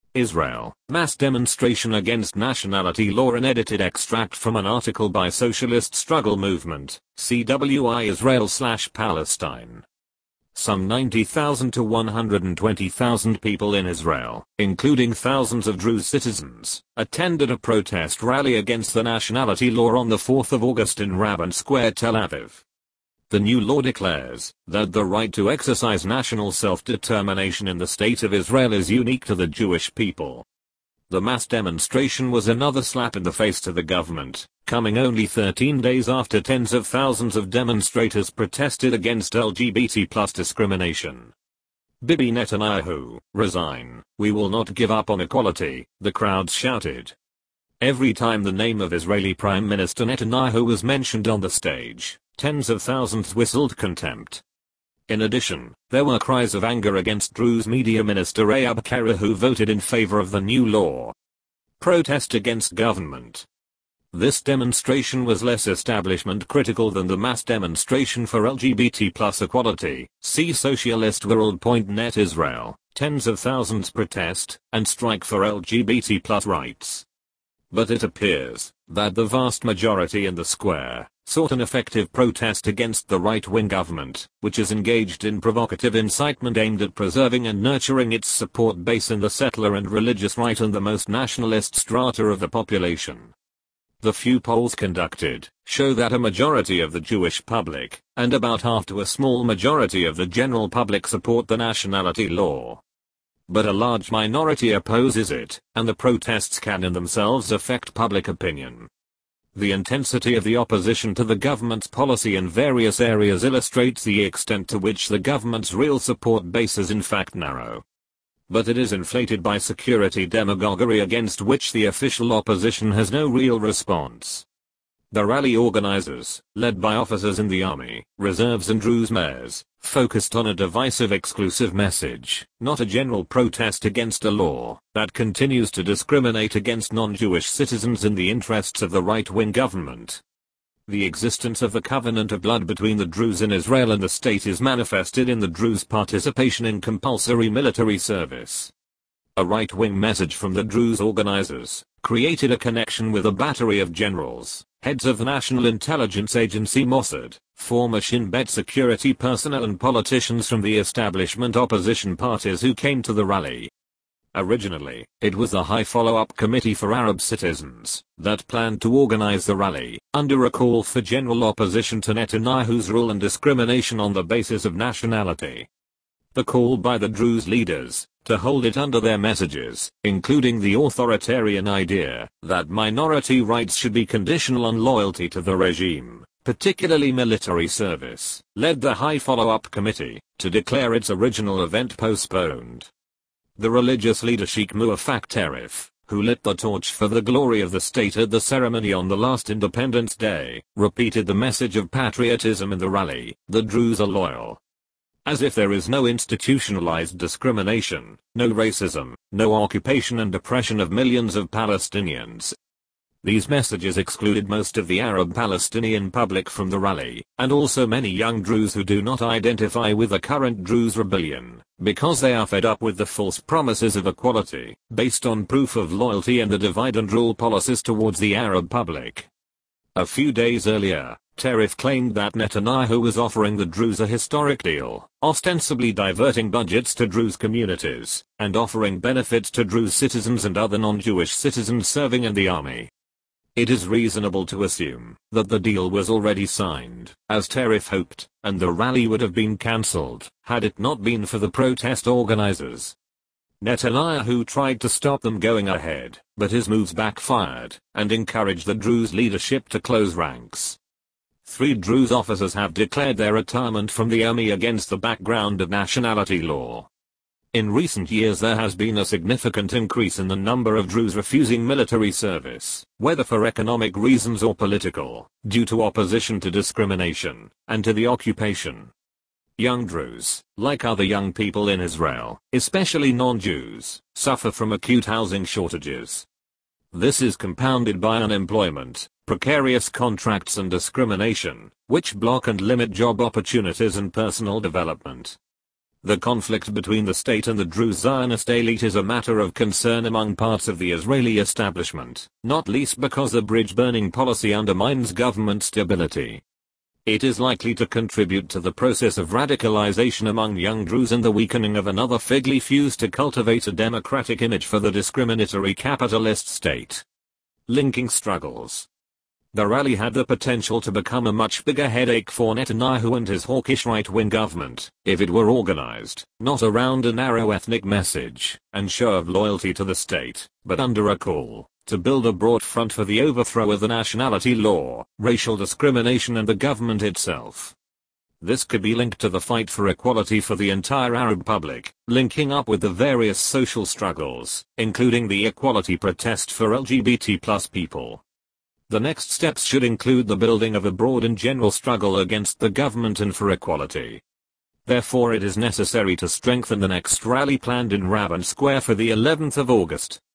Israel, mass demonstration against nationality law. An edited extract from an article by Socialist Struggle Movement, CWI Israel/Palestine. Some 90,000 to 120,000 people in Israel, including thousands of Druze citizens, attended a protest rally against the nationality law on the 4th of August in Rabin Square, Tel Aviv. The new law declares that the right to exercise national self-determination in the state of Israel is unique to the Jewish people. The mass demonstration was another slap in the face to the government, coming only 13 days after tens of thousands of demonstrators protested against LGBT+ discrimination. Bibi Netanyahu, resign, we will not give up on equality, the crowds shouted. Every time the name of Israeli Prime Minister Netanyahu was mentioned on the stage, tens of thousands whistled contempt. In addition, there were cries of anger against Druze Media Minister Eyal Kara, who voted in favor of the new law. Protest against government. This demonstration was less establishment critical than the mass demonstration for LGBT+ equality. See socialistworld.net. Israel, tens of thousands protest and strike for LGBT+ rights. But it appears that the vast majority in the square sought an effective protest against the right-wing government, which is engaged in provocative incitement aimed at preserving and nurturing its support base in the settler and religious right and the most nationalist strata of the population. The few polls conducted show that a majority of the Jewish public, and about half to a small majority of the general public, support the nationality law. But a large minority opposes it, and the protests can in themselves affect public opinion. The intensity of the opposition to the government's policy in various areas illustrates the extent to which the government's real support base is in fact narrow. But it is inflated by security demagoguery against which the official opposition has no real response. The rally organizers, led by officers in the army, reserves and Druze mayors, focused on a divisive exclusive message, not a general protest against a law that continues to discriminate against non-Jewish citizens in the interests of the right-wing government. The existence of the covenant of blood between the Druze in Israel and the state is manifested in the Druze participation in compulsory military service. A right-wing message from the Druze organizers created a connection with a battery of generals, heads of the National Intelligence Agency Mossad, former Shin Bet security personnel and politicians from the establishment opposition parties who came to the rally. Originally, it was the High Follow-Up Committee for Arab Citizens that planned to organize the rally, under a call for general opposition to Netanyahu's rule and discrimination on the basis of nationality. The call by the Druze leaders to hold it under their messages, including the authoritarian idea that minority rights should be conditional on loyalty to the regime, particularly military service, led the High Follow-Up Committee to declare its original event postponed. The religious leader Sheikh Muwaffaq Tarif, who lit the torch for the glory of the state at the ceremony on the last Independence Day, repeated the message of patriotism in the rally: the Druze are loyal. As if there is no institutionalized discrimination, no racism, no occupation and oppression of millions of Palestinians. These messages excluded most of the Arab Palestinian public from the rally, and also many young Druze who do not identify with the current Druze rebellion, because they are fed up with the false promises of equality, based on proof of loyalty and the divide and rule policies towards the Arab public. A few days earlier, Tarif claimed that Netanyahu was offering the Druze a historic deal, ostensibly diverting budgets to Druze communities, and offering benefits to Druze citizens and other non-Jewish citizens serving in the army. It is reasonable to assume that the deal was already signed, as Tarif hoped, and the rally would have been cancelled, had it not been for the protest organizers. Netanyahu tried to stop them going ahead, but his moves backfired, and encouraged the Druze leadership to close ranks. 3 Druze officers have declared their retirement from the army against the background of nationality law. In recent years there has been a significant increase in the number of Druze refusing military service, whether for economic reasons or political, due to opposition to discrimination, and to the occupation. Young Druze, like other young people in Israel, especially non-Jews, suffer from acute housing shortages. This is compounded by unemployment, precarious contracts and discrimination, which block and limit job opportunities and personal development. The conflict between the state and the Druze Zionist elite is a matter of concern among parts of the Israeli establishment, not least because the bridge-burning policy undermines government stability. It is likely to contribute to the process of radicalization among young Druze and the weakening of another fig leaf used to cultivate a democratic image for the discriminatory capitalist state. Linking struggles. The rally had the potential to become a much bigger headache for Netanyahu and his hawkish right-wing government, if it were organized, not around a narrow ethnic message and show of loyalty to the state, but under a call to build a broad front for the overthrow of the nationality law, racial discrimination and the government itself. This could be linked to the fight for equality for the entire Arab public, linking up with the various social struggles, including the equality protest for LGBT+ people. The next steps should include the building of a broad and general struggle against the government and for equality. Therefore it is necessary to strengthen the next rally planned in Rabin Square for the 11th of August.